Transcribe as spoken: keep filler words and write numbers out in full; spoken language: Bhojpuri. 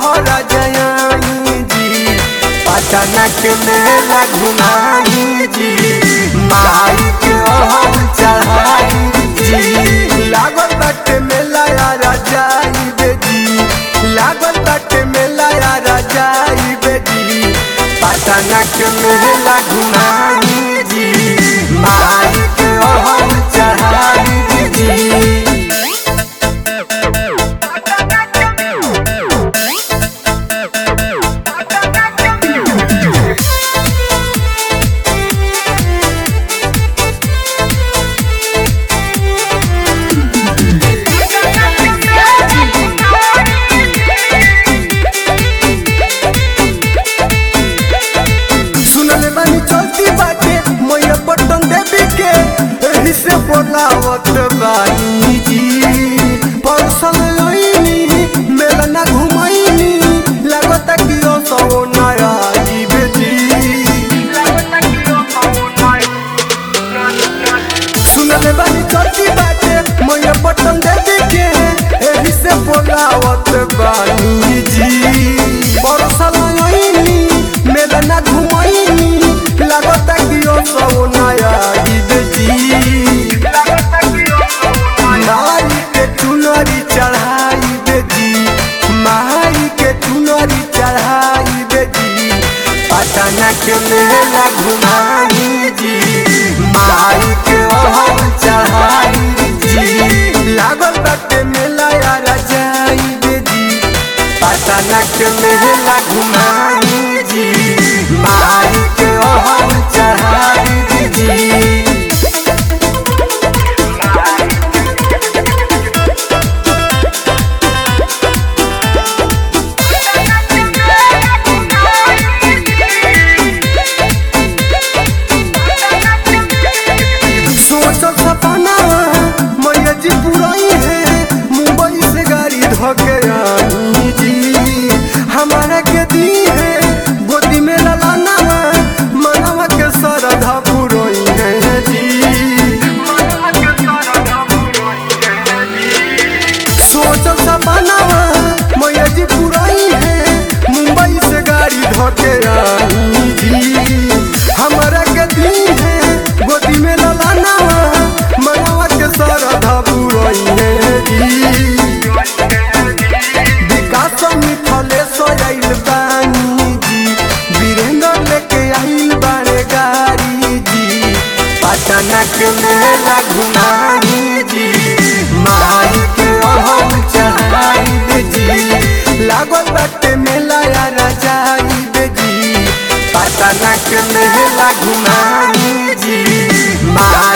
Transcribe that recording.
कहरा जयानी जी, पटना के मेला घुमाई जी, माई के ओहर चढ़ाई जी। लागल बाटे मेला यारा जाई बेजी, लागल बाटे मेला यारा जाई बेजी, पटना के मेला घुमाई जी, माई के ओहर चढ़ाई जी। से बोलावत बानी जी, परसल लईनी मेला ना घुमैनी, लागत कि ओ सो नया जी बेजी, सुनले बानी चलती बाटे मैया बटन देवी के, एही से बोलावत बानी जी, परसल लईनी मेला ना घुमैनी, लागत कि ओ सो नया जी बेजी। माई के चुनरी चढ़ाई बेजी, माई के चुनरी चढ़ाई बेजी, पटना के मेला घुमाई जी, माई के ओहर चढ़ाई जी। लागल बाटे मेला यारा जाई बेजी, पटना के मेला घुमाई जी, माई के ओहर चढ़ाई जी। सपना मैया जी पुराई है, मुंबई से गाड़ी धोके आई जी, हमारा के दी है गोदी में ललाना, मनवा के सरधा पुराई है जी। सोचल सपना मैया जी पुराई है, मुंबई से गाड़ी धोके आई जी, हमारा के दी है गोदी में ललाना, मनवा के सरधा पुराई है जी। विकास मिथलेश आइल बानी जी, वीरेंद्र लेके आइल बारे गाड़ी जी, पटना के मेला घुमाई जी, माई के ओहर चढ़ाई जी। लागल बाटे मेला यारा जाई बेजी, पटना के मेला घुमाई जी, माई